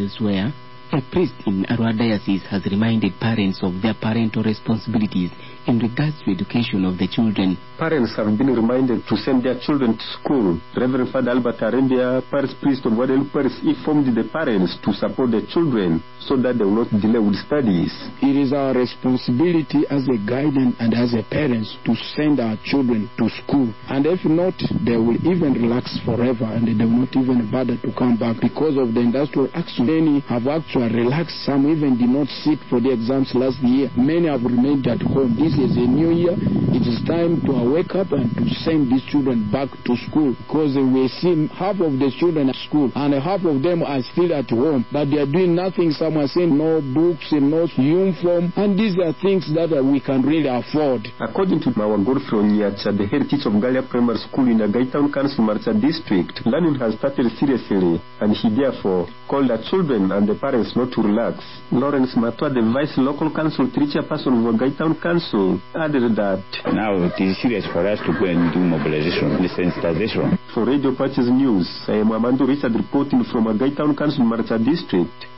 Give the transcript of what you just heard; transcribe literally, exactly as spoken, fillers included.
Elsewhere, a priest in Arua Diocese has reminded parents of their parental responsibilities in regards to education of the children. Parents have been reminded to send their children to school. Reverend Father Albert Arembia, parish priest of Guadalupe Parish, informed the parents to support their children so that they will not delay with studies. It is our responsibility as a guardian and as a parents to send our children to school. And if not, they will even relax forever and they will not even bother to come back because of the industrial action. Many have actually relaxed. Some even did not sit for the exams last year. Many have remained at home. This is a new year. It is time to wake up and to send these children back to school, because we see half of the children at school and half of them are still at home, but they are doing nothing. Some are saying no books and no uniform, and these are things that we can really afford. According to our Godfrey Onyacha, the head teacher of Galia Primary School in the Gaitown Council Marcha District, learning has started seriously, and he therefore called the children and the parents not to relax. Lawrence Matua, the vice local council teacher person of Gaitown Council, added that now it is serious for us to go and do mobilization and sensitization. For Radio Patches News, I am Amandu Richard reporting from a Gaitown Council Marcha District.